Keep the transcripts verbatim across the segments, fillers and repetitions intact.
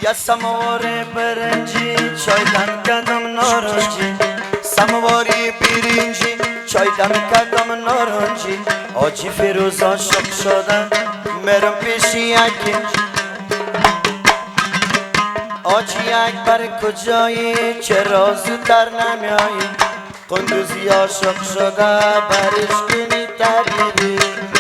یا سموار برنجی چای دم کدم نارنجی سمواری برنجی چای دم کدم نارنجی آجی فیروز عاشق شدن مرم پیشی یکی آجی اکبر کجایی چرا زودتر نمیایی قندوزی عاشق شده برش کنی طبیبی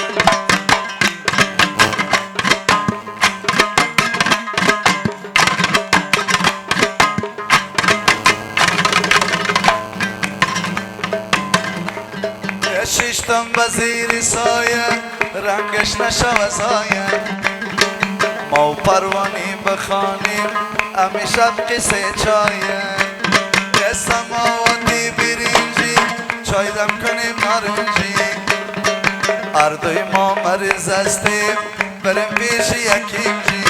شیشتم به زیر سایه رنگش نشو سایه ما و پروانی بخانیم امی شب قصه چایه یه سماواتی برینجی چای دم کنیم نارنجی اردوی ما مریض هستیم بریم پیش یکیم جی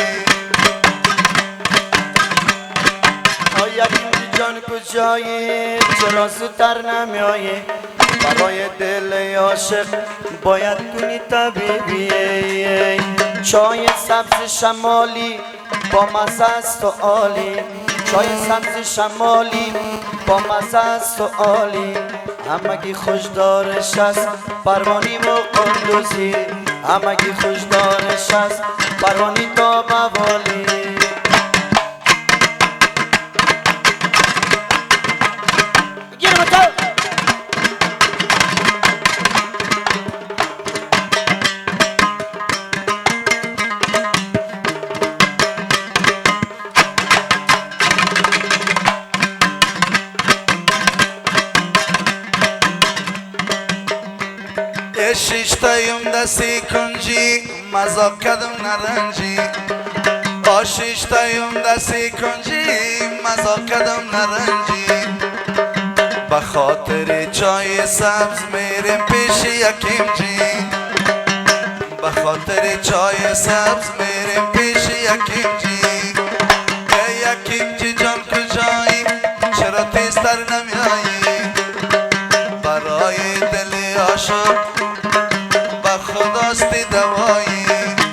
یکیم جی جان کجایی چرا زودتر نمیایی برای دل عاشق باید کنی طبیبی چای سبز شمالی با مزه است و عالی چای سبز شمالی با مزه است و عالی همگی خوشدارش است پروانی و قندوزی همگی خوشدارش است پروانی تا بوالی شیشتایم دستی کنجی مزاق کدم نرنجی با شیشتایم دستی کنجی مزاق کدم نرنجی به خاطر چای سبز میریم پیش یکیم جی به خاطر چای سبز میریم پیش یکیم جی یکیم جی جان کجایی چرا تیزتر نمیایی برای دل عاشق خداستی دوایی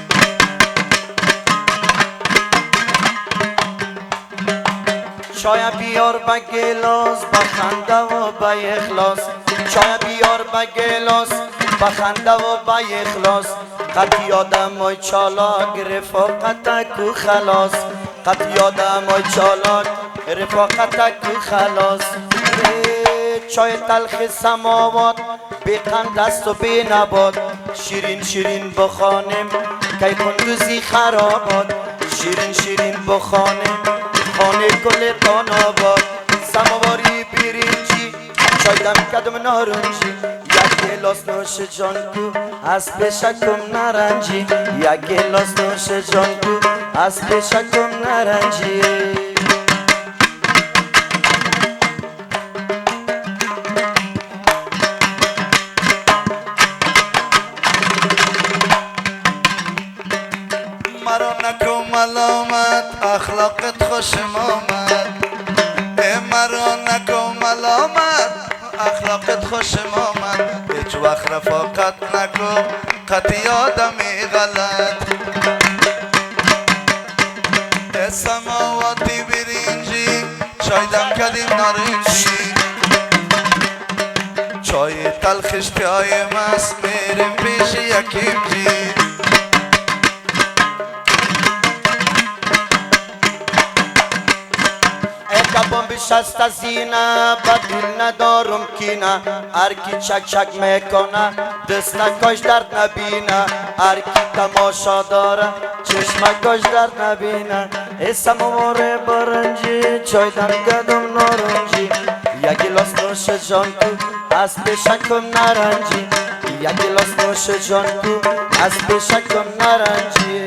چای بیار با گلاس بخنده و با اخلاص چای بیار با گلاس بخنده و با اخلاص قطعی آدم های چالاک رفاقتک و خلاص قطعی آدم های چالاک رفاقتک و خلاص چای تلخ سماوات بی قند است و بی نبات شیرین شیرین بخانم کی قندوزی خرابات شیرین شیرین بخانم خانه گل تاناباد سماواری برنجی چای دم کدم نارنجی یک گلاس نوش جان کو از پیشکم نرنجی یک گلاس نوش جان کو از پیشکم نرنجی مرا نکو ملامت اخلاقت خوشم آمد ای مرا نکو ملامت اخلاقت خوشم آمد هیچ وقت رفاقت نکو قطعی آدمی غلط ای سماواتی برینجی چای دم کدیم نارنجی چای تلخش پیای مست میریم پیش یکیم جی کبام بشست از زینه بدل ندارم کینه هر کی چک چک میکنه دست نکاش درد نبینه هر کی تماشا داره چشمکاش درد نبینه ای سموار برنجی چای دم کدم نارنجی یک گلاس نوش جان کو از پیشکم نرنجی یک گلاس نوش جان کو از پیشکم نرنجی